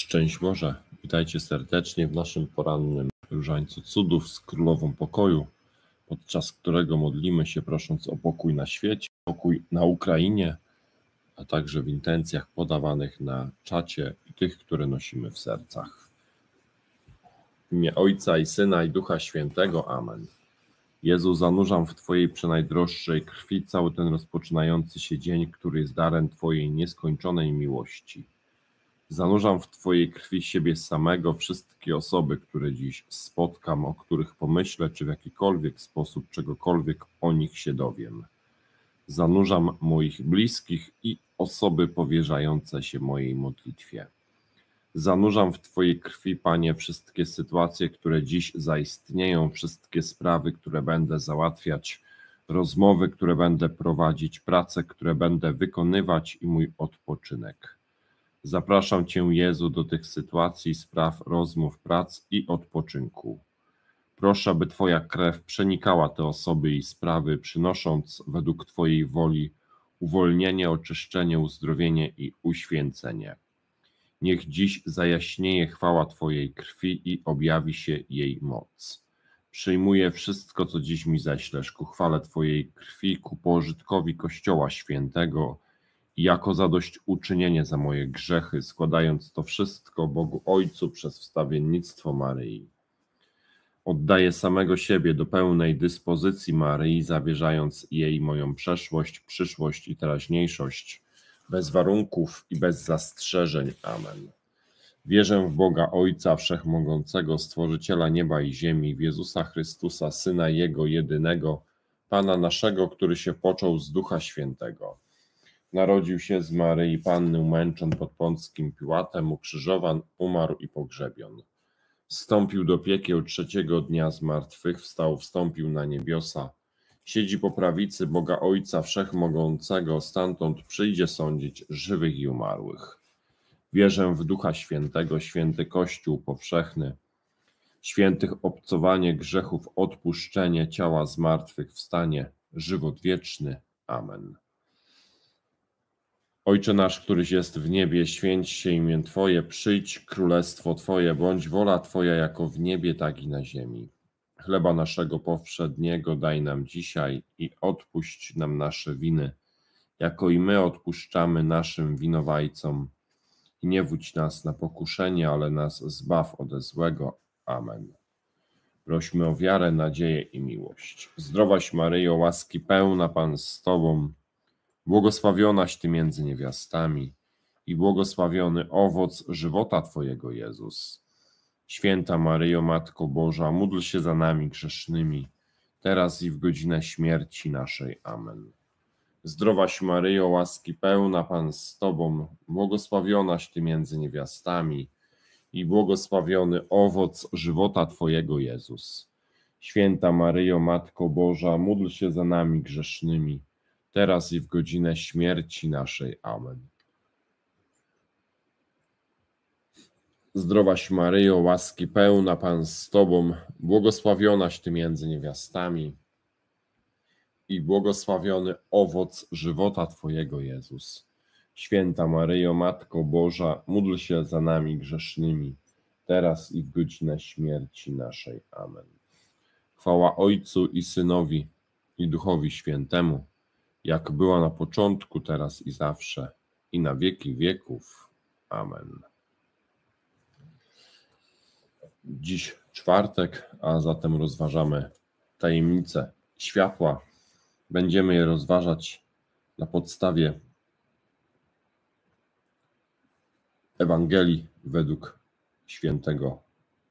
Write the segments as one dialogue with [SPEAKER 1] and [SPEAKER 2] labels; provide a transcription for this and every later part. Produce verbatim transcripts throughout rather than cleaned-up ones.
[SPEAKER 1] Szczęść Boże, witajcie serdecznie w naszym porannym Różańcu Cudów z Królową Pokoju, podczas którego modlimy się prosząc o pokój na świecie, pokój na Ukrainie, a także w intencjach podawanych na czacie i tych, które nosimy w sercach. W imię Ojca i Syna i Ducha Świętego. Amen. Jezu, zanurzam w Twojej przenajdroższej krwi cały ten rozpoczynający się dzień, który jest darem Twojej nieskończonej miłości. Zanurzam w Twojej krwi siebie samego, wszystkie osoby, które dziś spotkam, o których pomyślę, czy w jakikolwiek sposób czegokolwiek o nich się dowiem. Zanurzam moich bliskich i osoby powierzające się mojej modlitwie. Zanurzam w Twojej krwi, Panie, wszystkie sytuacje, które dziś zaistnieją, wszystkie sprawy, które będę załatwiać, rozmowy, które będę prowadzić, prace, które będę wykonywać i mój odpoczynek. Zapraszam Cię, Jezu, do tych sytuacji, spraw, rozmów, prac i odpoczynku. Proszę, aby Twoja krew przenikała te osoby i sprawy, przynosząc według Twojej woli uwolnienie, oczyszczenie, uzdrowienie i uświęcenie. Niech dziś zajaśnieje chwała Twojej krwi i objawi się jej moc. Przyjmuję wszystko, co dziś mi ześlesz, ku chwale Twojej krwi, ku pożytkowi Kościoła Świętego i jako zadośćuczynienie za moje grzechy, składając to wszystko Bogu Ojcu przez wstawiennictwo Maryi. Oddaję samego siebie do pełnej dyspozycji Maryi, zawierzając jej moją przeszłość, przyszłość i teraźniejszość, bez warunków i bez zastrzeżeń. Amen. Wierzę w Boga Ojca Wszechmogącego, Stworzyciela nieba i ziemi, w Jezusa Chrystusa, Syna Jego jedynego, Pana naszego, który się począł z Ducha Świętego. Narodził się z Maryi Panny, umęczon pod Pąckim Piłatem, ukrzyżowan, umarł i pogrzebion. Wstąpił do piekieł, trzeciego dnia z martwych wstał, wstąpił na niebiosa. Siedzi po prawicy Boga Ojca Wszechmogącego, stamtąd przyjdzie sądzić żywych i umarłych. Wierzę w Ducha Świętego, święty Kościół powszechny, świętych obcowanie grzechów, odpuszczenie ciała zmartwychwstanie, żywot wieczny. Amen. Ojcze nasz, któryś jest w niebie, święć się imię Twoje, przyjdź królestwo Twoje, bądź wola Twoja jako w niebie, tak i na ziemi. Chleba naszego powszedniego daj nam dzisiaj i odpuść nam nasze winy, jako i my odpuszczamy naszym winowajcom. I nie wódź nas na pokuszenie, ale nas zbaw ode złego. Amen. Prośmy o wiarę, nadzieję i miłość. Zdrowaś Maryjo, łaski pełna, Pan z Tobą, błogosławionaś Ty między niewiastami i błogosławiony owoc żywota Twojego, Jezus. Święta Maryjo, Matko Boża, módl się za nami grzesznymi, teraz i w godzinę śmierci naszej. Amen. Zdrowaś Maryjo, łaski pełna, Pan z Tobą, błogosławionaś Ty między niewiastami i błogosławiony owoc żywota Twojego, Jezus. Święta Maryjo, Matko Boża, módl się za nami grzesznymi, teraz i w godzinę śmierci naszej. Amen. Zdrowaś Maryjo, łaski pełna, Pan z Tobą, błogosławionaś Ty między niewiastami i błogosławiony owoc żywota Twojego, Jezus. Święta Maryjo, Matko Boża, módl się za nami grzesznymi, teraz i w godzinę śmierci naszej. Amen. Chwała Ojcu i Synowi i Duchowi Świętemu, jak była na początku, teraz i zawsze, i na wieki wieków. Amen. Dziś czwartek, a zatem rozważamy tajemnice światła. Będziemy je rozważać na podstawie Ewangelii według świętego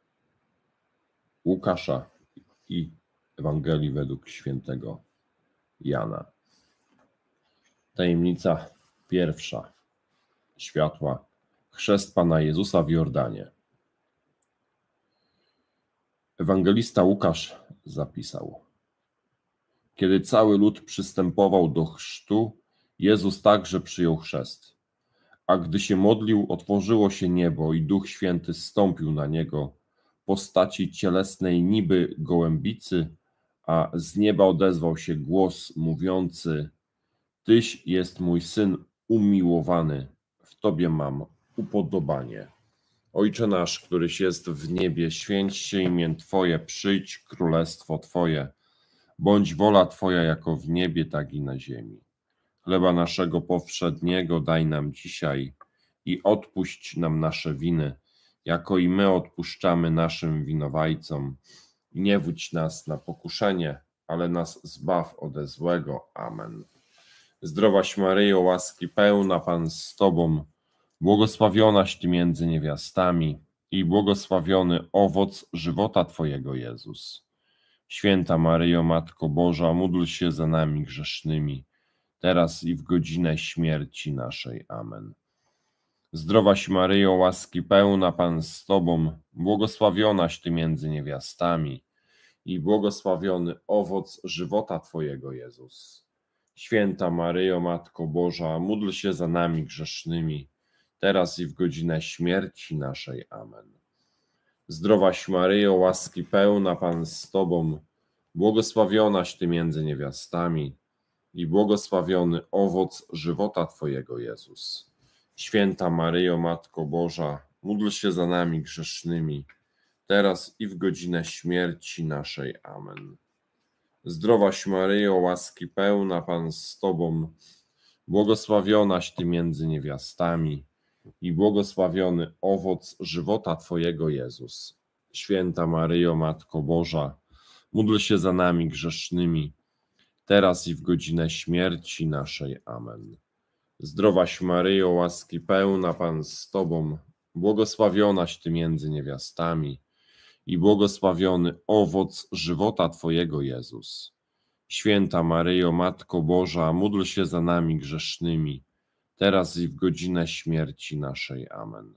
[SPEAKER 1] Łukasza i Ewangelii według świętego Jana. Tajemnica pierwsza światła. Chrzest Pana Jezusa w Jordanie. Ewangelista Łukasz zapisał: Kiedy cały lud przystępował do chrztu, Jezus także przyjął chrzest. A gdy się modlił, otworzyło się niebo i Duch Święty zstąpił na niego w postaci cielesnej niby gołębicy, a z nieba odezwał się głos mówiący: Tyś jest mój Syn umiłowany, w Tobie mam upodobanie. Ojcze nasz, któryś jest w niebie, święć się imię Twoje, przyjdź królestwo Twoje. Bądź wola Twoja jako w niebie, tak i na ziemi. Chleba naszego powszedniego daj nam dzisiaj i odpuść nam nasze winy, jako i my odpuszczamy naszym winowajcom. I nie wódź nas na pokuszenie, ale nas zbaw ode złego. Amen. Zdrowaś Maryjo, łaski pełna, Pan z Tobą, błogosławionaś Ty między niewiastami i błogosławiony owoc żywota Twojego, Jezus. Święta Maryjo, Matko Boża, módl się za nami grzesznymi, teraz i w godzinę śmierci naszej. Amen. Zdrowaś Maryjo, łaski pełna, Pan z Tobą, błogosławionaś Ty między niewiastami i błogosławiony owoc żywota Twojego, Jezus. Święta Maryjo, Matko Boża, módl się za nami grzesznymi, teraz i w godzinę śmierci naszej. Amen. Zdrowaś Maryjo, łaski pełna, Pan z Tobą, błogosławionaś Ty między niewiastami i błogosławiony owoc żywota Twojego, Jezus. Święta Maryjo, Matko Boża, módl się za nami grzesznymi, teraz i w godzinę śmierci naszej. Amen. Zdrowaś Maryjo, łaski pełna, Pan z Tobą, błogosławionaś Ty między niewiastami i błogosławiony owoc żywota Twojego, Jezus. Święta Maryjo, Matko Boża, módl się za nami grzesznymi, teraz i w godzinę śmierci naszej. Amen. Zdrowaś Maryjo, łaski pełna, Pan z Tobą, błogosławionaś Ty między niewiastami i błogosławiony owoc żywota Twojego, Jezus. Święta Maryjo, Matko Boża, módl się za nami grzesznymi, teraz i w godzinę śmierci naszej. Amen.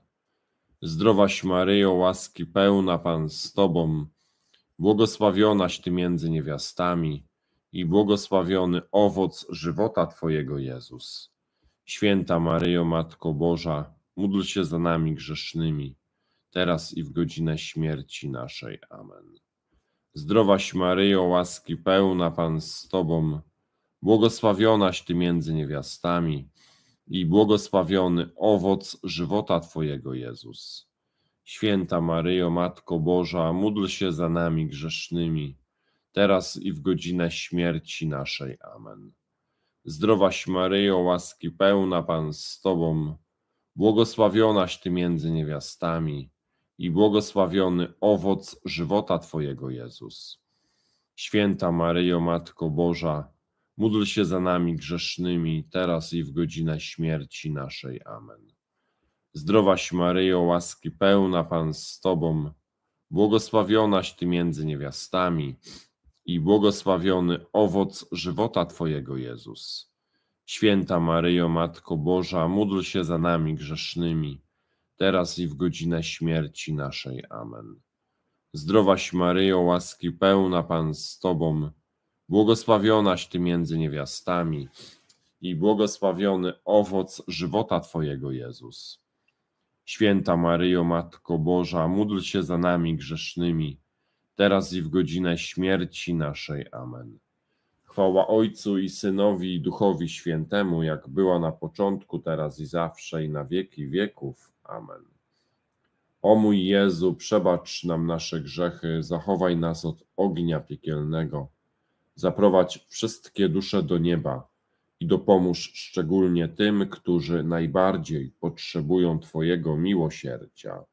[SPEAKER 1] Zdrowaś Maryjo, łaski pełna, Pan z Tobą, błogosławionaś Ty między niewiastami i błogosławiony owoc żywota Twojego, Jezus. Święta Maryjo, Matko Boża, módl się za nami grzesznymi, teraz i w godzinę śmierci naszej. Amen. Zdrowaś Maryjo, łaski pełna, Pan z Tobą, błogosławionaś Ty między niewiastami i błogosławiony owoc żywota Twojego, Jezus. Święta Maryjo, Matko Boża, módl się za nami grzesznymi, teraz i w godzinę śmierci naszej. Amen. Zdrowaś Maryjo, łaski pełna, Pan z Tobą, błogosławionaś Ty między niewiastami i błogosławiony owoc żywota Twojego, Jezus. Święta Maryjo, Matko Boża, módl się za nami grzesznymi, teraz i w godzinę śmierci naszej. Amen. Zdrowaś Maryjo, łaski pełna, Pan z Tobą, błogosławionaś Ty między niewiastami i błogosławiony owoc żywota Twojego, Jezus. Święta Maryjo, Matko Boża, módl się za nami grzesznymi, teraz i w godzinę śmierci naszej. Amen. Zdrowaś Maryjo, łaski pełna, Pan z Tobą, błogosławionaś Ty między niewiastami i błogosławiony owoc żywota Twojego, Jezus. Święta Maryjo, Matko Boża, módl się za nami grzesznymi, teraz i w godzinę śmierci naszej. Amen. Chwała Ojcu i Synowi i Duchowi Świętemu, jak była na początku, teraz i zawsze, i na wieki wieków. Amen. O mój Jezu, przebacz nam nasze grzechy, zachowaj nas od ognia piekielnego, zaprowadź wszystkie dusze do nieba i dopomóż szczególnie tym, którzy najbardziej potrzebują Twojego miłosierdzia.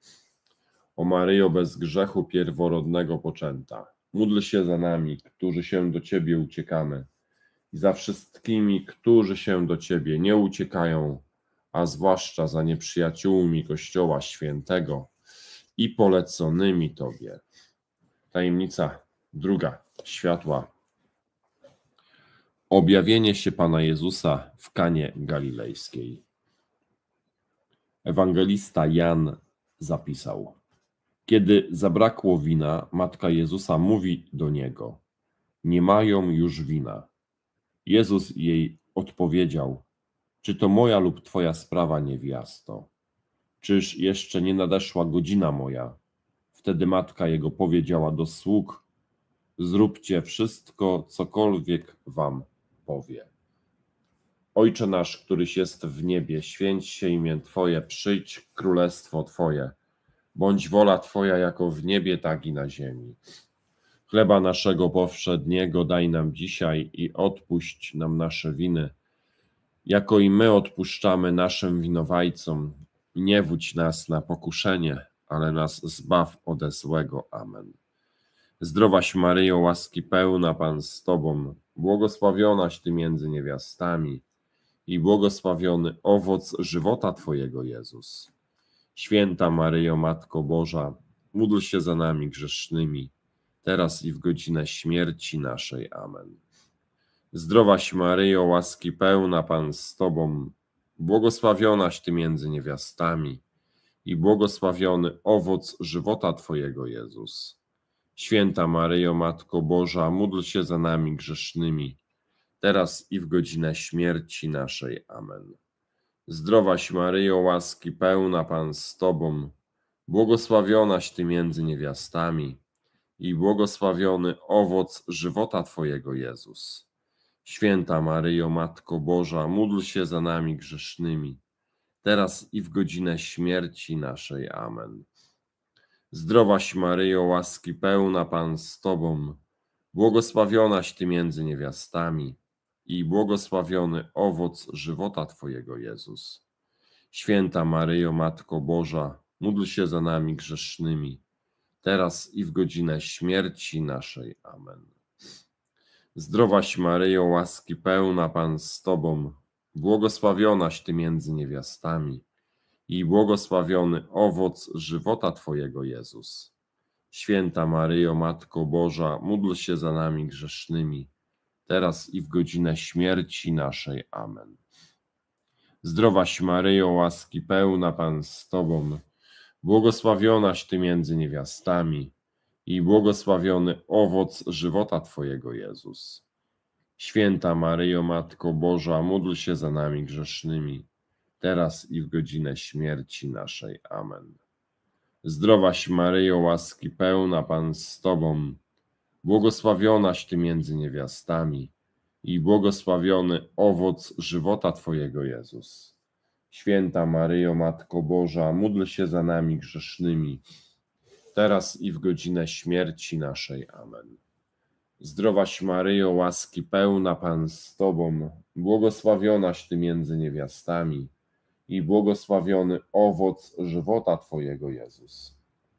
[SPEAKER 1] O Maryjo, bez grzechu pierworodnego poczęta, módl się za nami, którzy się do Ciebie uciekamy, i za wszystkimi, którzy się do Ciebie nie uciekają, a zwłaszcza za nieprzyjaciółmi Kościoła Świętego i poleconymi Tobie. Tajemnica druga. Światła. Objawienie się Pana Jezusa w Kanie Galilejskiej. Ewangelista Jan zapisał: Kiedy zabrakło wina, matka Jezusa mówi do Niego: nie mają już wina. Jezus jej odpowiedział: czy to moja lub Twoja sprawa, niewiasto? Czyż jeszcze nie nadeszła godzina moja? Wtedy matka Jego powiedziała do sług: zróbcie wszystko, cokolwiek Wam powie. Ojcze nasz, któryś jest w niebie, święć się imię Twoje, przyjdź królestwo Twoje. Bądź wola Twoja jako w niebie, tak i na ziemi. Chleba naszego powszedniego daj nam dzisiaj i odpuść nam nasze winy, jako i my odpuszczamy naszym winowajcom. I nie wódź nas na pokuszenie, ale nas zbaw ode złego. Amen. Zdrowaś Maryjo, łaski pełna, Pan z Tobą, błogosławionaś Ty między niewiastami i błogosławiony owoc żywota Twojego, Jezus. Święta Maryjo, Matko Boża, módl się za nami grzesznymi, teraz i w godzinę śmierci naszej. Amen. Zdrowaś Maryjo, łaski pełna, Pan z Tobą, błogosławionaś Ty między niewiastami i błogosławiony owoc żywota Twojego, Jezus. Święta Maryjo, Matko Boża, módl się za nami grzesznymi, teraz i w godzinę śmierci naszej. Amen. Zdrowaś Maryjo, łaski pełna, Pan z Tobą, błogosławionaś Ty między niewiastami i błogosławiony owoc żywota Twojego, Jezus. Święta Maryjo, Matko Boża, módl się za nami grzesznymi, teraz i w godzinę śmierci naszej. Amen. Zdrowaś Maryjo, łaski pełna, Pan z Tobą, błogosławionaś Ty między niewiastami i błogosławiony owoc żywota Twojego, Jezus. Święta Maryjo, Matko Boża, módl się za nami grzesznymi, teraz i w godzinę śmierci naszej. Amen. Zdrowaś Maryjo, łaski pełna, Pan z Tobą, błogosławionaś Ty między niewiastami i błogosławiony owoc żywota Twojego, Jezus. Święta Maryjo, Matko Boża, módl się za nami grzesznymi, teraz i w godzinę śmierci naszej. Amen. Zdrowaś Maryjo, łaski pełna, Pan z Tobą, błogosławionaś Ty między niewiastami i błogosławiony owoc żywota Twojego, Jezus. Święta Maryjo, Matko Boża, módl się za nami grzesznymi, teraz i w godzinę śmierci naszej. Amen. Zdrowaś Maryjo, łaski pełna, Pan z Tobą, błogosławionaś Ty między niewiastami i błogosławiony owoc żywota Twojego, Jezus. Święta Maryjo, Matko Boża, módl się za nami grzesznymi, teraz i w godzinę śmierci naszej. Amen. Zdrowaś Maryjo, łaski pełna, Pan z Tobą, błogosławionaś Ty między niewiastami i błogosławiony owoc żywota Twojego, Jezus.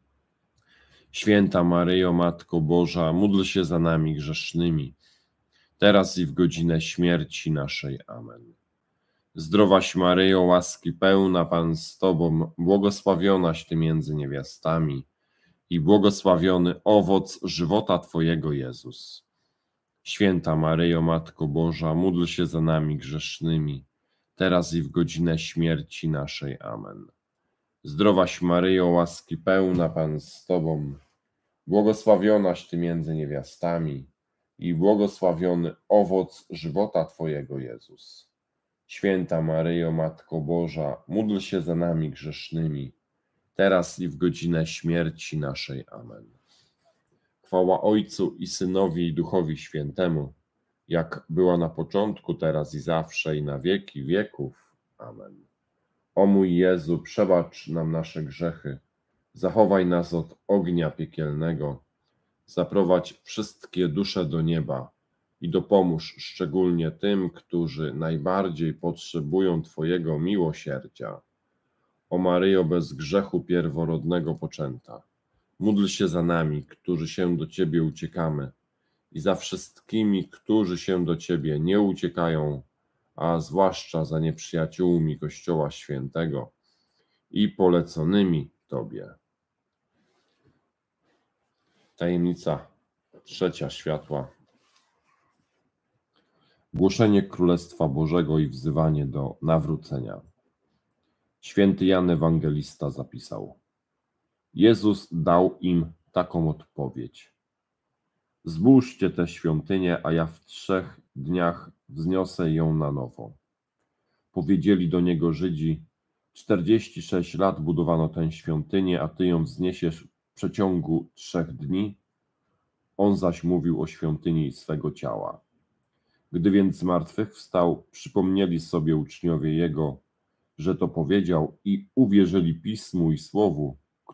[SPEAKER 1] Święta Maryjo, Matko Boża, módl się za nami grzesznymi, teraz i w godzinę śmierci naszej. Amen. Zdrowaś Maryjo, łaski pełna, Pan z Tobą, błogosławionaś Ty między niewiastami i błogosławiony owoc żywota Twojego, Jezus. Święta Maryjo, Matko Boża, módl się za nami grzesznymi, teraz i w godzinę śmierci naszej. Amen. Zdrowaś Maryjo, łaski pełna, Pan z Tobą, błogosławionaś Ty między niewiastami i błogosławiony owoc żywota Twojego, Jezus. Święta Maryjo, Matko Boża, módl się za nami grzesznymi, teraz i w godzinę śmierci naszej. Amen. Chwała Ojcu i Synowi i Duchowi Świętemu, jak była na początku, teraz i zawsze, i na wieki wieków. Amen. O mój Jezu, przebacz nam nasze grzechy, zachowaj nas od ognia piekielnego, zaprowadź wszystkie dusze do nieba i dopomóż szczególnie tym, którzy najbardziej potrzebują Twojego miłosierdzia. O Maryjo, bez grzechu pierworodnego poczęta, módl się za nami, którzy się do Ciebie uciekamy, i za wszystkimi, którzy się do Ciebie nie uciekają, a zwłaszcza za nieprzyjaciółmi Kościoła Świętego i poleconymi Tobie. Tajemnica trzecia światła. Głoszenie Królestwa Bożego i wzywanie do nawrócenia. Święty Jan Ewangelista zapisał: Jezus dał im taką odpowiedź: zbóżcie tę świątynię, a ja w trzech dniach wzniosę ją na nowo. Powiedzieli do Niego Żydzi: czterdzieści sześć lat budowano tę świątynię, a Ty ją wzniesiesz w przeciągu trzech dni? On zaś mówił o świątyni swego ciała. Gdy więc zmartwychwstał, przypomnieli sobie uczniowie Jego, że to powiedział, i uwierzyli Pismu i Słowu,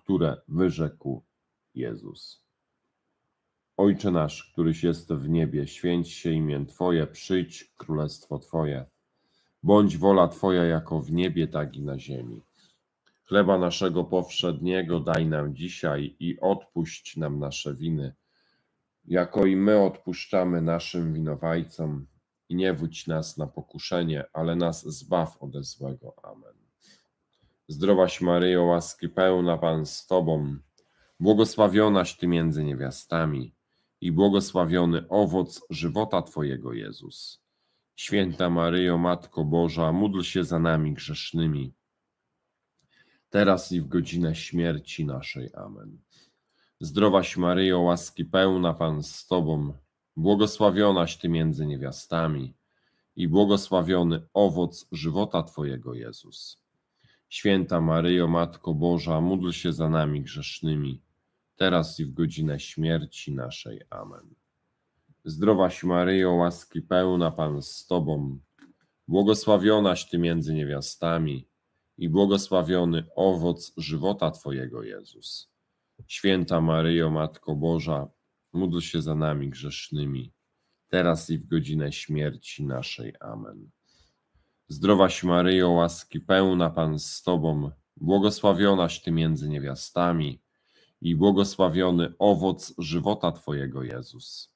[SPEAKER 1] które wyrzekł Jezus. Ojcze nasz, któryś jest w niebie, święć się imię Twoje, przyjdź królestwo Twoje. Bądź wola Twoja jako w niebie, tak i na ziemi. Chleba naszego powszedniego daj nam dzisiaj i odpuść nam nasze winy, jako i my odpuszczamy naszym winowajcom. I nie wódź nas na pokuszenie, ale nas zbaw ode złego. Amen. Zdrowaś Maryjo, łaski pełna, Pan z Tobą, błogosławionaś Ty między niewiastami i błogosławiony owoc żywota Twojego, Jezus. Święta Maryjo, Matko Boża, módl się za nami grzesznymi, teraz i w godzinę śmierci naszej. Amen. Zdrowaś Maryjo, łaski pełna, Pan z Tobą, błogosławionaś Ty między niewiastami i błogosławiony owoc żywota Twojego, Jezus. Święta Maryjo, Matko Boża, módl się za nami grzesznymi, teraz i w godzinę śmierci naszej. Amen. Zdrowaś Maryjo, łaski pełna, Pan z Tobą, błogosławionaś Ty między niewiastami i błogosławiony owoc żywota Twojego, Jezus. Święta Maryjo, Matko Boża, módl się za nami grzesznymi, teraz i w godzinę śmierci naszej. Amen. Zdrowaś Maryjo, łaski pełna, Pan z Tobą, błogosławionaś Ty między niewiastami i błogosławiony owoc żywota Twojego, Jezus.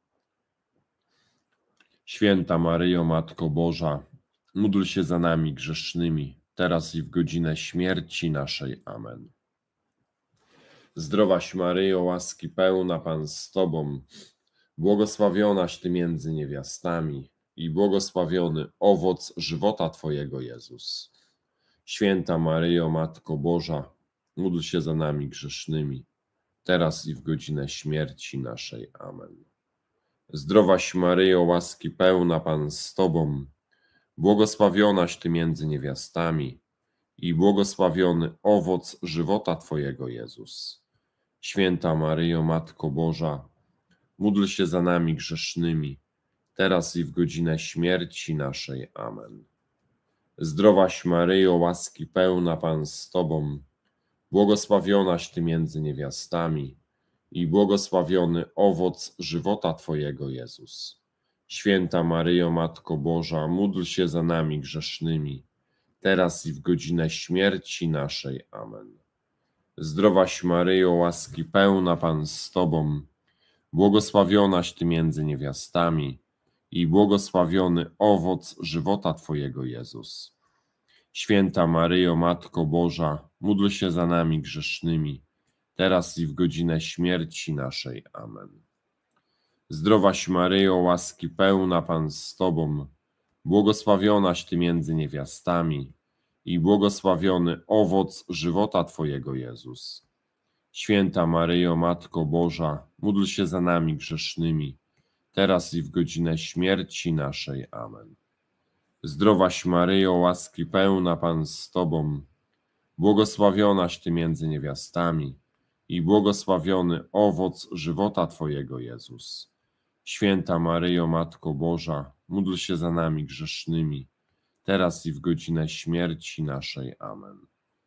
[SPEAKER 1] Święta Maryjo, Matko Boża, módl się za nami grzesznymi, teraz i w godzinę śmierci naszej. Amen. Zdrowaś Maryjo, łaski pełna, Pan z Tobą, błogosławionaś Ty między niewiastami i błogosławiony owoc żywota Twojego, Jezus. Święta Maryjo, Matko Boża, módl się za nami grzesznymi, teraz i w godzinę śmierci naszej. Amen. Zdrowaś Maryjo, łaski pełna, Pan z Tobą, błogosławionaś Ty między niewiastami i błogosławiony owoc żywota Twojego, Jezus. Święta Maryjo, Matko Boża, módl się za nami grzesznymi, teraz i w godzinę śmierci naszej. Amen. Zdrowaś Maryjo, łaski pełna, Pan z Tobą, błogosławionaś Ty między niewiastami i błogosławiony owoc żywota Twojego, Jezus. Święta Maryjo, Matko Boża, módl się za nami grzesznymi, teraz i w godzinę śmierci naszej. Amen. Zdrowaś Maryjo, łaski pełna, Pan z Tobą, błogosławionaś Ty między niewiastami i błogosławiony owoc żywota Twojego, Jezus. Święta Maryjo, Matko Boża, módl się za nami grzesznymi, teraz i w godzinę śmierci naszej. Amen. Zdrowaś Maryjo, łaski pełna, Pan z Tobą, błogosławionaś Ty między niewiastami i błogosławiony owoc żywota Twojego, Jezus. Święta Maryjo, Matko Boża, módl się za nami grzesznymi, teraz i w godzinę śmierci naszej. Amen. Zdrowaś Maryjo, łaski pełna, Pan z Tobą, błogosławionaś Ty między niewiastami i błogosławiony owoc żywota Twojego, Jezus. Święta Maryjo, Matko Boża, módl się za nami grzesznymi, teraz i w godzinę śmierci naszej. Amen.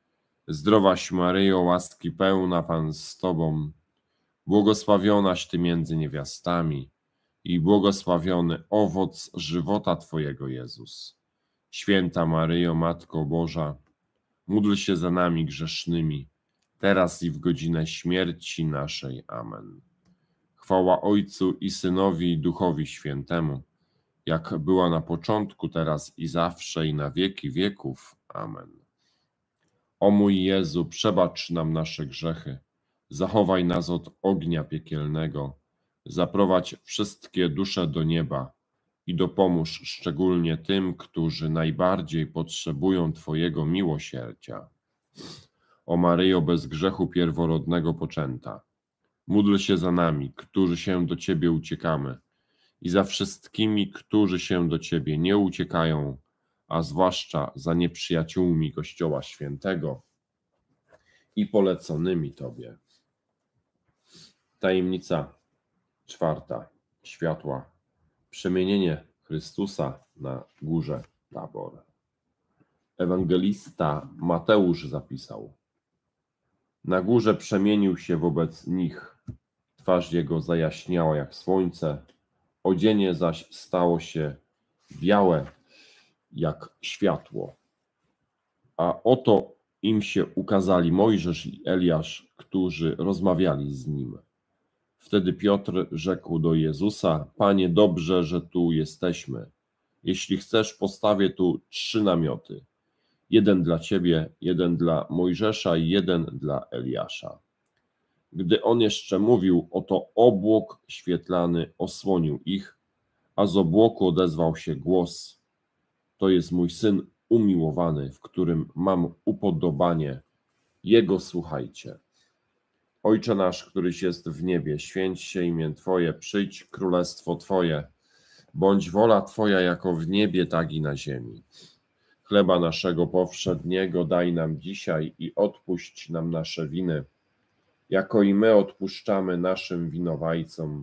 [SPEAKER 1] Zdrowaś Maryjo, łaski pełna, Pan z Tobą, błogosławionaś Ty między niewiastami i błogosławiony owoc żywota Twojego, Jezus. Święta Maryjo, Matko Boża, módl się za nami grzesznymi, teraz i w godzinę śmierci naszej. Amen. Chwała Ojcu i Synowi i Duchowi Świętemu, jak była na początku, teraz i zawsze, i na wieki wieków. Amen. O mój Jezu, przebacz nam nasze grzechy, zachowaj nas od ognia piekielnego, zaprowadź wszystkie dusze do nieba i dopomóż szczególnie tym, którzy najbardziej potrzebują Twojego miłosierdzia. O Maryjo, bez grzechu pierworodnego poczęta, módl się za nami, którzy się do Ciebie uciekamy, i za wszystkimi, którzy się do Ciebie nie uciekają, a zwłaszcza za nieprzyjaciółmi Kościoła Świętego i poleconymi Tobie. Tajemnica czwarta. Światła. Przemienienie Chrystusa na górze Tabor. Ewangelista Mateusz zapisał: Na górze przemienił się wobec nich, twarz jego zajaśniała jak słońce, odzienie zaś stało się białe jak światło. A oto im się ukazali Mojżesz i Eliasz, którzy rozmawiali z nim. Wtedy Piotr rzekł do Jezusa: Panie, dobrze, że tu jesteśmy. Jeśli chcesz, postawię tu trzy namioty. Jeden dla ciebie, jeden dla Mojżesza i jeden dla Eliasza. Gdy on jeszcze mówił, oto obłok świetlany osłonił ich, a z obłoku odezwał się głos: To jest mój syn umiłowany, w którym mam upodobanie. Jego słuchajcie. Ojcze nasz, któryś jest w niebie, święć się imię Twoje, przyjdź królestwo Twoje, bądź wola Twoja jako w niebie, tak i na ziemi. Chleba naszego powszedniego daj nam dzisiaj i odpuść nam nasze winy, jako i my odpuszczamy naszym winowajcom.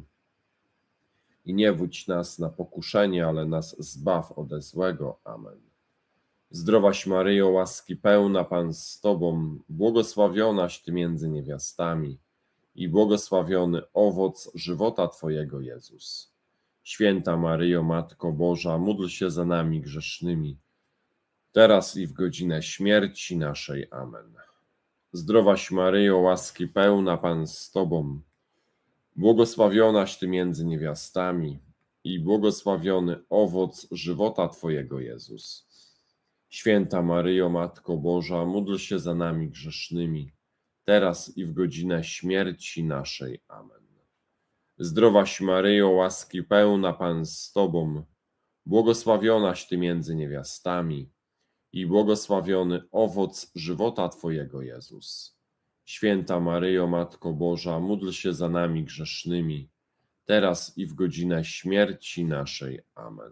[SPEAKER 1] I nie wódź nas na pokuszenie, ale nas zbaw ode złego. Amen. Zdrowaś Maryjo, łaski pełna, Pan z Tobą, błogosławionaś Ty między niewiastami i błogosławiony owoc żywota Twojego, Jezus. Święta Maryjo, Matko Boża, módl się za nami grzesznymi, teraz i w godzinę śmierci naszej. Amen. Zdrowaś Maryjo, łaski pełna, Pan z Tobą, błogosławionaś Ty między niewiastami i błogosławiony owoc żywota Twojego, Jezus. Święta Maryjo, Matko Boża, módl się za nami grzesznymi, teraz i w godzinę śmierci naszej. Amen. Zdrowaś Maryjo, łaski pełna, Pan z Tobą, błogosławionaś Ty między niewiastami i błogosławiony owoc żywota Twojego, Jezus. Święta Maryjo, Matko Boża, módl się za nami grzesznymi, teraz i w godzinę śmierci naszej. Amen.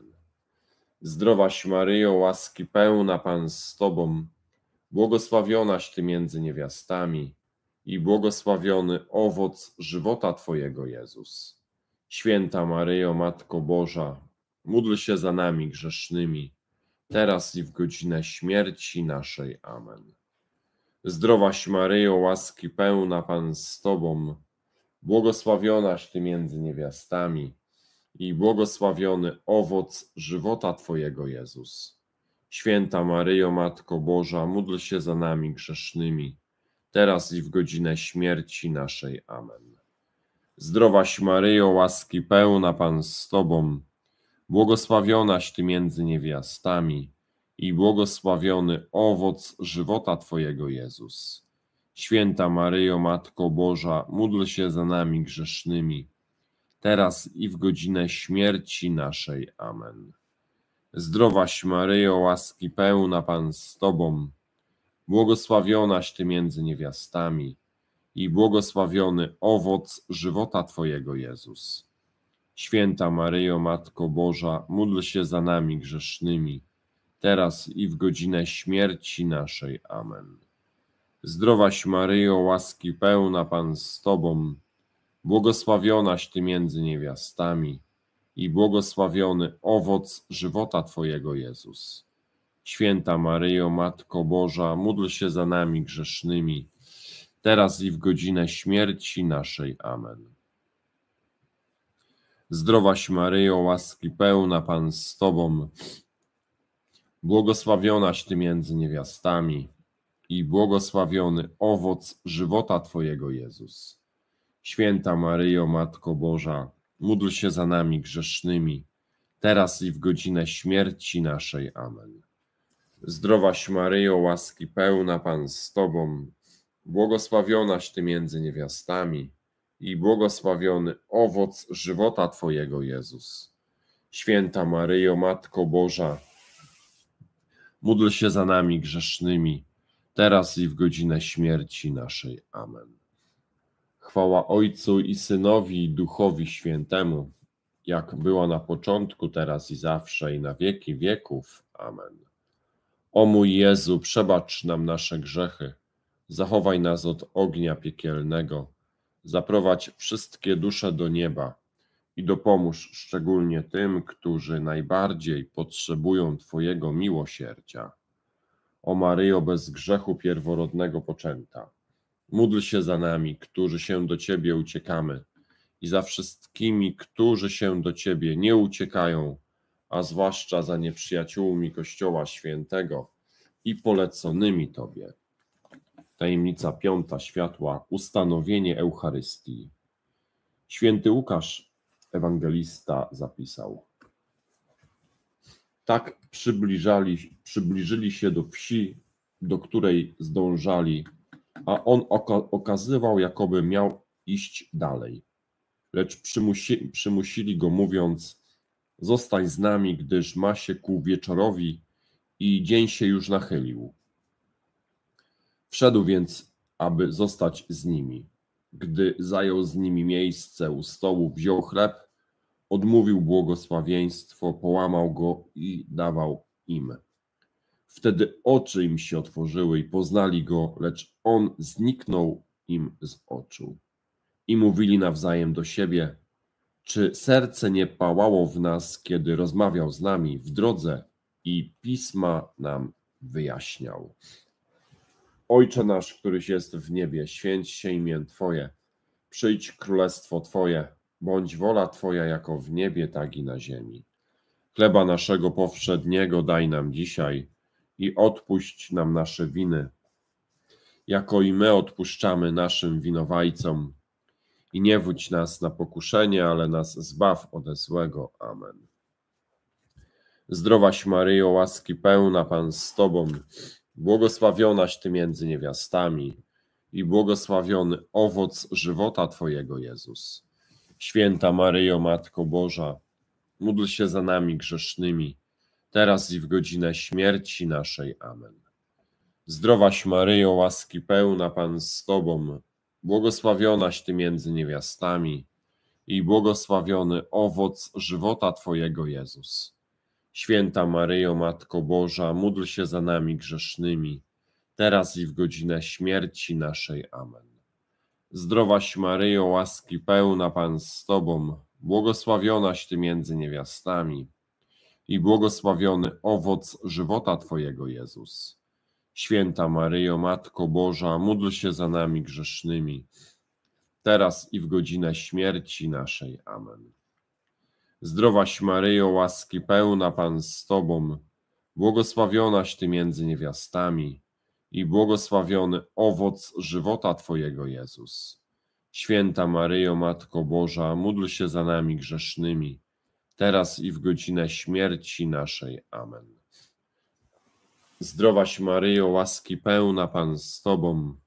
[SPEAKER 1] Zdrowaś Maryjo, łaski pełna, Pan z Tobą, błogosławionaś Ty między niewiastami i błogosławiony owoc żywota Twojego, Jezus. Święta Maryjo, Matko Boża, módl się za nami grzesznymi, teraz i w godzinę śmierci naszej. Amen. Zdrowaś Maryjo, łaski pełna, Pan z Tobą, błogosławionaś Ty między niewiastami i błogosławiony owoc żywota Twojego, Jezus. Święta Maryjo, Matko Boża, módl się za nami grzesznymi, teraz i w godzinę śmierci naszej. Amen. Zdrowaś Maryjo, łaski pełna, Pan z Tobą, błogosławionaś Ty między niewiastami i błogosławiony owoc żywota Twojego, Jezus. Święta Maryjo, Matko Boża, módl się za nami grzesznymi, teraz i w godzinę śmierci naszej. Amen. Zdrowaś Maryjo, łaski pełna, Pan z Tobą, błogosławionaś Ty między niewiastami i błogosławiony owoc żywota Twojego, Jezus. Święta Maryjo, Matko Boża, módl się za nami grzesznymi, teraz i w godzinę śmierci naszej. Amen. Zdrowaś Maryjo, łaski pełna, Pan z Tobą, błogosławionaś Ty między niewiastami i błogosławiony owoc żywota Twojego, Jezus. Święta Maryjo, Matko Boża, módl się za nami grzesznymi, teraz i w godzinę śmierci naszej. Amen. Zdrowaś Maryjo, łaski pełna, Pan z Tobą, błogosławionaś Ty między niewiastami i błogosławiony owoc żywota Twojego, Jezus. Święta Maryjo, Matko Boża, módl się za nami grzesznymi, teraz i w godzinę śmierci naszej. Amen. Zdrowaś Maryjo, łaski pełna, Pan z Tobą, błogosławionaś Ty między niewiastami i błogosławiony owoc żywota Twojego, Jezus. Święta Maryjo, Matko Boża, módl się za nami grzesznymi, teraz i w godzinę śmierci naszej. Amen. Chwała Ojcu i Synowi i Duchowi Świętemu, jak była na początku, teraz i zawsze, i na wieki wieków. Amen. O mój Jezu, przebacz nam nasze grzechy, zachowaj nas od ognia piekielnego, zaprowadź wszystkie dusze do nieba i dopomóż szczególnie tym, którzy najbardziej potrzebują Twojego miłosierdzia. O Maryjo, bez grzechu pierworodnego poczęta, Módl się za nami, którzy się do Ciebie uciekamy, i za wszystkimi, którzy się do Ciebie nie uciekają, a zwłaszcza za nieprzyjaciółmi Kościoła Świętego i poleconymi Tobie. Tajemnica piąta światła, ustanowienie Eucharystii. Święty Łukasz, ewangelista, zapisał: tak przybliżali, przybliżyli się do wsi, do której zdążali, a on oka- okazywał, jakoby miał iść dalej. Lecz przymusi, przymusili go, mówiąc: zostań z nami, gdyż ma się ku wieczorowi i dzień się już nachylił. Wszedł więc, aby zostać z nimi. Gdy zajął z nimi miejsce u stołu, wziął chleb, odmówił błogosławieństwo, połamał go i dawał im. Wtedy oczy im się otworzyły i poznali go, lecz on zniknął im z oczu. I mówili nawzajem do siebie: czy serce nie pałało w nas, kiedy rozmawiał z nami w drodze i pisma nam wyjaśniał? Ojcze nasz, któryś jest w niebie, święć się imię Twoje. Przyjdź królestwo Twoje, bądź wola Twoja jako w niebie, tak i na ziemi. Chleba naszego powszedniego daj nam dzisiaj i odpuść nam nasze winy, jako i my odpuszczamy naszym winowajcom. I nie wódź nas na pokuszenie, ale nas zbaw ode złego. Amen. Zdrowaś Maryjo, łaski pełna, Pan z Tobą, błogosławionaś Ty między niewiastami i błogosławiony owoc żywota Twojego, Jezus. Święta Maryjo, Matko Boża, módl się za nami grzesznymi, teraz i w godzinę śmierci naszej. Amen. Zdrowaś Maryjo, łaski pełna, Pan z Tobą, błogosławionaś Ty między niewiastami i błogosławiony owoc żywota Twojego, Jezus. Święta Maryjo, Matko Boża, módl się za nami grzesznymi, teraz i w godzinę śmierci naszej. Amen. Zdrowaś Maryjo, łaski pełna, Pan z Tobą, błogosławionaś Ty między niewiastami i błogosławiony owoc żywota Twojego, Jezus. Święta Maryjo, Matko Boża, módl się za nami grzesznymi, teraz i w godzinę śmierci naszej. Amen. Zdrowaś Maryjo, łaski pełna, Pan z Tobą, błogosławionaś Ty między niewiastami i błogosławiony owoc żywota Twojego, Jezus. Święta Maryjo, Matko Boża, módl się za nami grzesznymi, teraz i w godzinę śmierci naszej. Amen. Zdrowaś Maryjo, łaski pełna, Pan z Tobą,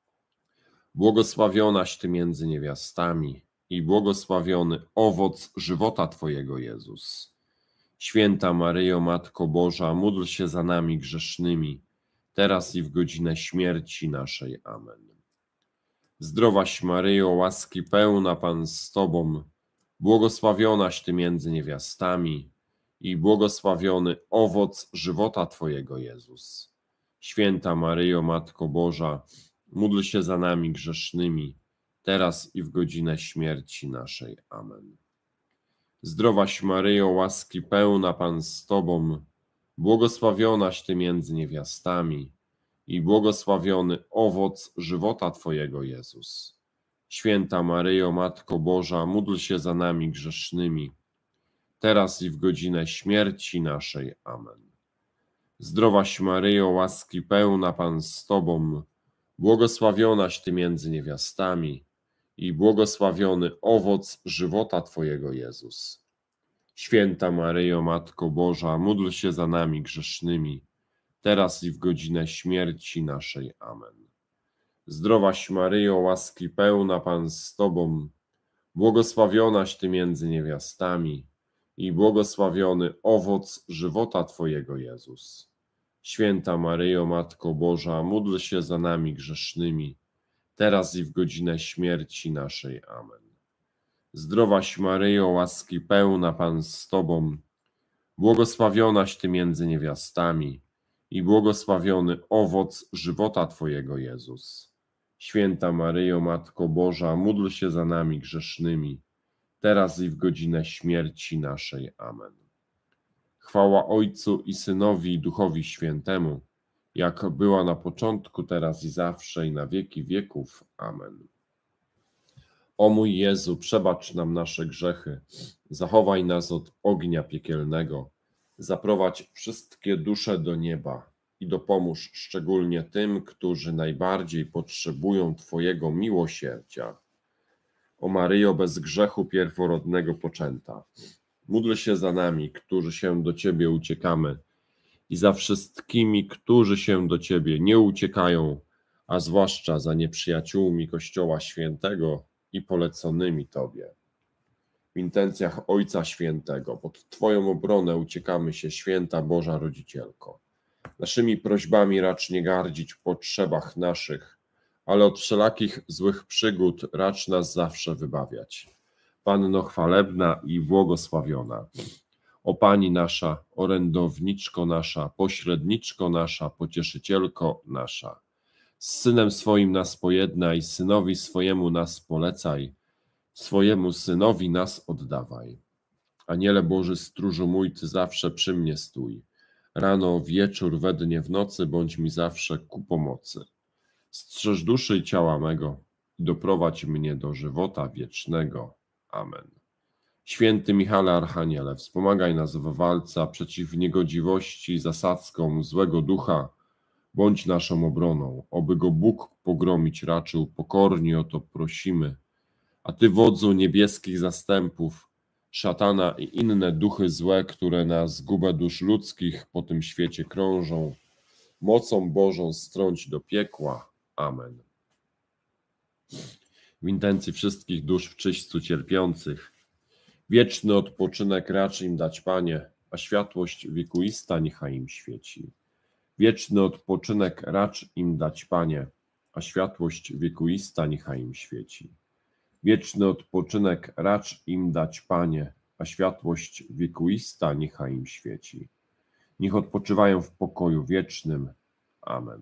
[SPEAKER 1] błogosławionaś Ty między niewiastami i błogosławiony owoc żywota Twojego, Jezus. Święta Maryjo, Matko Boża, módl się za nami grzesznymi, teraz i w godzinę śmierci naszej. Amen. Zdrowaś Maryjo, łaski pełna, Pan z Tobą, błogosławionaś Ty między niewiastami i błogosławiony owoc żywota Twojego, Jezus. Święta Maryjo, Matko Boża, módl się za nami grzesznymi, teraz i w godzinę śmierci naszej. Amen. Zdrowaś Maryjo, łaski pełna, Pan z Tobą, błogosławionaś Ty między niewiastami i błogosławiony owoc żywota Twojego, Jezus. Święta Maryjo, Matko Boża, módl się za nami grzesznymi, teraz i w godzinę śmierci naszej. Amen. Zdrowaś Maryjo, łaski pełna, Pan z Tobą, błogosławionaś Ty między niewiastami i błogosławiony owoc żywota Twojego, Jezus. Święta Maryjo, Matko Boża, módl się za nami grzesznymi, teraz i w godzinę śmierci naszej. Amen. Zdrowaś Maryjo, łaski pełna, Pan z Tobą, błogosławionaś Ty między niewiastami i błogosławiony owoc żywota Twojego, Jezus. Święta Maryjo, Matko Boża, módl się za nami grzesznymi, teraz i w godzinę śmierci naszej. Amen. Zdrowaś Maryjo, łaski pełna, Pan z Tobą, błogosławionaś Ty między niewiastami i błogosławiony owoc żywota Twojego, Jezus. Święta Maryjo, Matko Boża, módl się za nami grzesznymi, teraz i w godzinę śmierci naszej. Amen. Chwała Ojcu i Synowi i Duchowi Świętemu, jak była na początku, teraz i zawsze, i na wieki wieków. Amen. O mój Jezu, przebacz nam nasze grzechy, zachowaj nas od ognia piekielnego, zaprowadź wszystkie dusze do nieba i dopomóż szczególnie tym, którzy najbardziej potrzebują Twojego miłosierdzia. O Maryjo, bez grzechu pierworodnego poczęta, módl się za nami, którzy się do Ciebie uciekamy, i za wszystkimi, którzy się do Ciebie nie uciekają, a zwłaszcza za nieprzyjaciółmi Kościoła Świętego i poleconymi Tobie. W intencjach Ojca Świętego, pod Twoją obronę uciekamy się, Święta Boża Rodzicielko. Naszymi prośbami racz nie gardzić w potrzebach naszych, ale od wszelakich złych przygód racz nas zawsze wybawiać. Panno chwalebna i błogosławiona, o Pani nasza, orędowniczko nasza, pośredniczko nasza, pocieszycielko nasza, z Synem swoim nas pojednaj, Synowi swojemu nas polecaj, swojemu Synowi nas oddawaj. Aniele Boży, stróżu mój, Ty zawsze przy mnie stój. Rano, wieczór, we dnie, w nocy, bądź mi zawsze ku pomocy. Strzeż duszy i ciała mego i doprowadź mnie do żywota wiecznego. Amen. Święty Michale Archaniele, wspomagaj nas w walce przeciw niegodziwości, zasadzkom złego ducha, bądź naszą obroną, oby go Bóg pogromić raczył, pokornie o to prosimy. A Ty, wodzu niebieskich zastępów, szatana i inne duchy złe, które na zgubę dusz ludzkich po tym świecie krążą, mocą Bożą strąć do piekła. Amen. W intencji wszystkich dusz w czyśćcu cierpiących, wieczny odpoczynek racz im dać, Panie, a światłość wiekuista niechaj im świeci. Wieczny odpoczynek racz im dać, Panie, a światłość wiekuista niechaj im świeci. Wieczny odpoczynek racz im dać, Panie, a światłość wiekuista niechaj im świeci. Niech odpoczywają w pokoju wiecznym. Amen.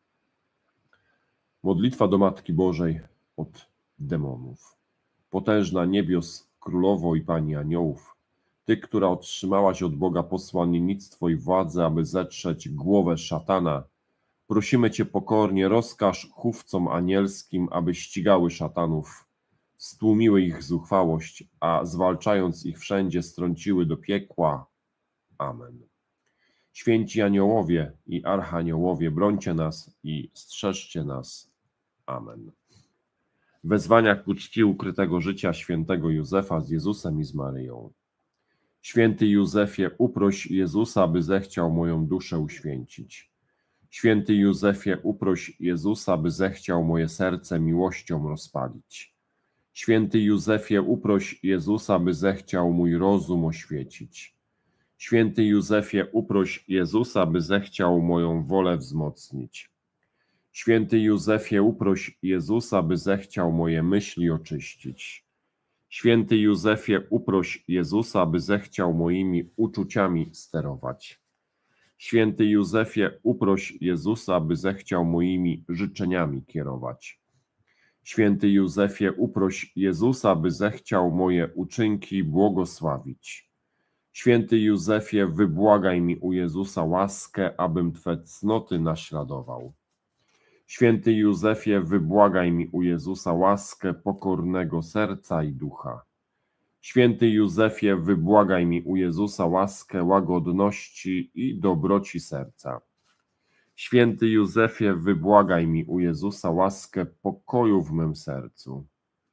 [SPEAKER 1] Modlitwa do Matki Bożej od demonów. Potężna niebios, Królowo i Pani aniołów, Ty, która otrzymałaś od Boga posłannictwo i władzę, aby zetrzeć głowę szatana, prosimy Cię pokornie, rozkaż chówcom anielskim, aby ścigały szatanów, stłumiły ich zuchwałość, a zwalczając ich wszędzie strąciły do piekła. Amen. Święci aniołowie i archaniołowie, brońcie nas i strzeżcie nas. Amen. Wezwania ku czci ukrytego życia świętego Józefa z Jezusem i z Maryją. Święty Józefie, uproś Jezusa, by zechciał moją duszę uświęcić. Święty Józefie, uproś Jezusa, by zechciał moje serce miłością rozpalić. Święty Józefie, uproś Jezusa, by zechciał mój rozum oświecić. Święty Józefie, uproś Jezusa, by zechciał moją wolę wzmocnić. Święty Józefie, uproś Jezusa, by zechciał moje myśli oczyścić. Święty Józefie, uproś Jezusa, by zechciał moimi uczuciami sterować. Święty Józefie, uproś Jezusa, by zechciał moimi życzeniami kierować. Święty Józefie, uproś Jezusa, by zechciał moje uczynki błogosławić. Święty Józefie, wybłagaj mi u Jezusa łaskę, abym Twe cnoty naśladował. Święty Józefie, wybłagaj mi u Jezusa łaskę pokornego serca i ducha. Święty Józefie, wybłagaj mi u Jezusa łaskę łagodności i dobroci serca. Święty Józefie, wybłagaj mi u Jezusa łaskę pokoju w mym sercu.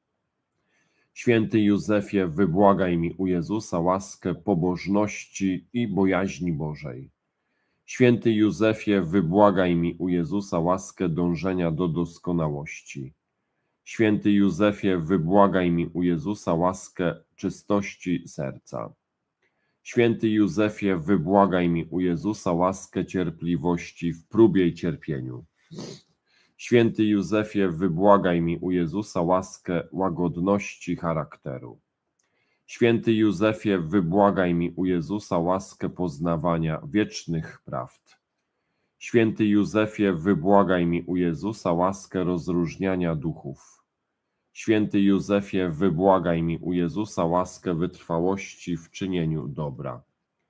[SPEAKER 1] Święty Józefie, wybłagaj mi u Jezusa łaskę pobożności i bojaźni Bożej. Święty Józefie, wybłagaj mi u Jezusa łaskę dążenia do doskonałości. Święty Józefie, wybłagaj mi u Jezusa łaskę czystości serca. Święty Józefie, wybłagaj mi u Jezusa łaskę cierpliwości w próbie i cierpieniu. Święty Józefie, wybłagaj mi u Jezusa łaskę łagodności charakteru. Święty Józefie, wybłagaj mi u Jezusa łaskę poznawania wiecznych prawd. Święty Józefie, wybłagaj mi u Jezusa łaskę rozróżniania duchów. Święty Józefie, wybłagaj mi u Jezusa łaskę wytrwałości w czynieniu dobra.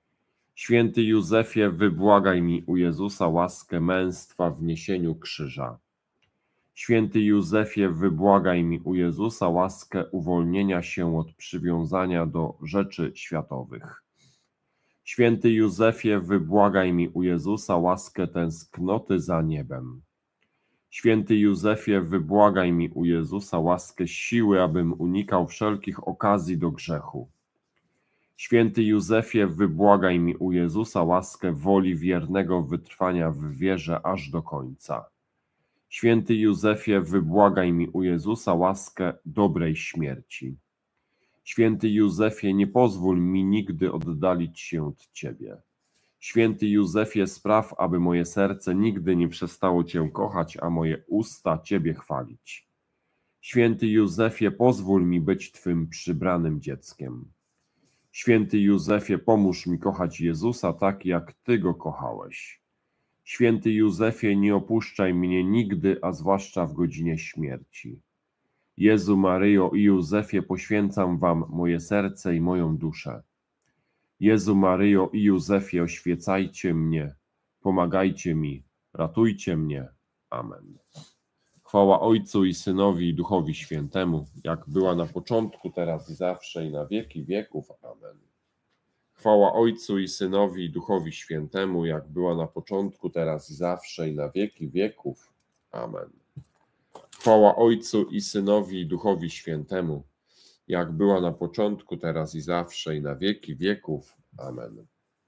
[SPEAKER 1] Święty Józefie, wybłagaj mi u Jezusa łaskę męstwa w niesieniu krzyża. Święty Józefie, wybłagaj mi u Jezusa łaskę uwolnienia się od przywiązania do rzeczy światowych. Święty Józefie, wybłagaj mi u Jezusa łaskę tęsknoty za niebem. Święty Józefie, wybłagaj mi u Jezusa łaskę siły, abym unikał wszelkich okazji do grzechu. Święty Józefie, wybłagaj mi u Jezusa łaskę woli wiernego wytrwania w wierze aż do końca. Święty Józefie, wybłagaj mi u Jezusa łaskę dobrej śmierci. Święty Józefie, nie pozwól mi nigdy oddalić się od Ciebie. Święty Józefie, spraw, aby moje serce nigdy nie przestało Cię kochać, a moje usta Ciebie chwalić. Święty Józefie, pozwól mi być Twym przybranym dzieckiem. Święty Józefie, pomóż mi kochać Jezusa tak, jak Ty Go kochałeś. Święty Józefie, nie opuszczaj mnie nigdy, a zwłaszcza w godzinie śmierci. Jezu, Maryjo i Józefie, poświęcam Wam moje serce i moją duszę. Jezu, Maryjo i Józefie, oświecajcie mnie, pomagajcie mi, ratujcie mnie. Amen. Chwała Ojcu i Synowi i Duchowi Świętemu, jak była na początku, teraz i zawsze, i na wieki wieków. Amen. Chwała Ojcu i Synowi i Duchowi Świętemu, jak była na początku, teraz i zawsze, i na wieki wieków. Amen. Chwała Ojcu i Synowi i Duchowi Świętemu, jak była na początku, teraz i zawsze, i na wieki wieków. Amen.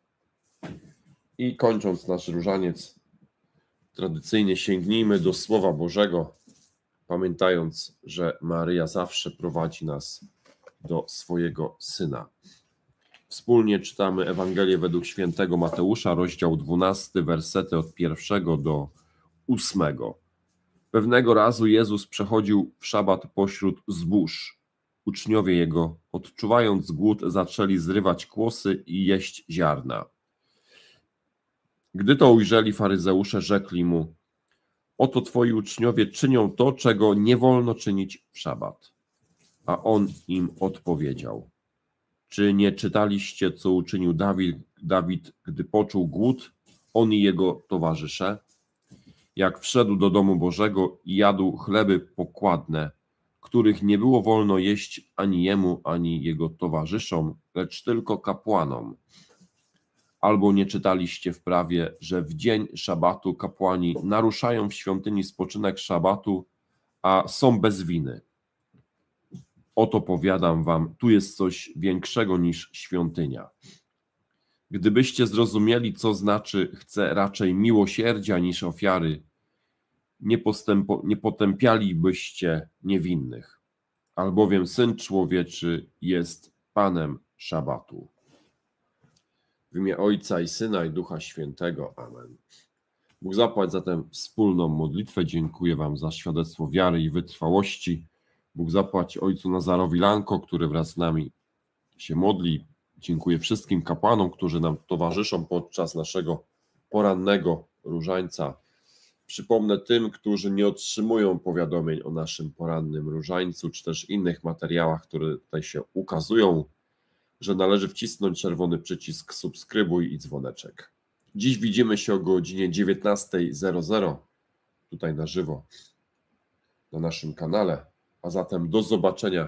[SPEAKER 1] I kończąc nasz różaniec, tradycyjnie sięgnijmy do Słowa Bożego, pamiętając, że Maryja zawsze prowadzi nas do swojego Syna. Wspólnie czytamy Ewangelię według świętego Mateusza, rozdział dwunasty, wersety od pierwszego do ósmego. Pewnego razu Jezus przechodził w szabat pośród zbóż. Uczniowie Jego, odczuwając głód, zaczęli zrywać kłosy i jeść ziarna. Gdy to ujrzeli, faryzeusze rzekli Mu: oto Twoi uczniowie czynią to, czego nie wolno czynić w szabat. A On im odpowiedział: czy nie czytaliście, co uczynił Dawid, Dawid, gdy poczuł głód, on i jego towarzysze? Jak wszedł do domu Bożego i jadł chleby pokładne, których nie było wolno jeść ani jemu, ani jego towarzyszom, lecz tylko kapłanom. Albo nie czytaliście w prawie, że w dzień szabatu kapłani naruszają w świątyni spoczynek szabatu, a są bez winy? Oto powiadam wam, tu jest coś większego niż świątynia. Gdybyście zrozumieli, co znaczy chcę raczej miłosierdzia niż ofiary, nie, postępo, nie potępialibyście niewinnych, albowiem Syn Człowieczy jest Panem szabatu. W imię Ojca i Syna i Ducha Świętego. Amen. Bóg zapłać za tę wspólną modlitwę. Dziękuję wam za świadectwo wiary i wytrwałości. Bóg zapłać Ojcu Nazarowi Lanko, który wraz z nami się modli. Dziękuję wszystkim kapłanom, którzy nam towarzyszą podczas naszego porannego różańca. Przypomnę tym, którzy nie otrzymują powiadomień o naszym porannym różańcu, czy też innych materiałach, które tutaj się ukazują, że należy wcisnąć czerwony przycisk subskrybuj i dzwoneczek. Dziś widzimy się o godzinie dziewiętnasta zero zero tutaj na żywo na naszym kanale, a zatem do zobaczenia,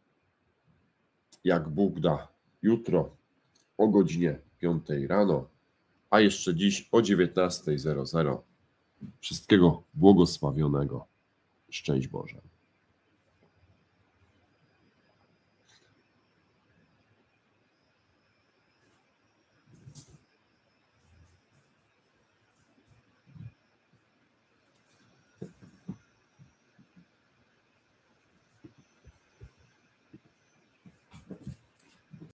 [SPEAKER 1] jak Bóg da, jutro o godzinie piątej rano, a jeszcze dziś o dziewiętnasta zero zero. Wszystkiego błogosławionego. Szczęść Boże.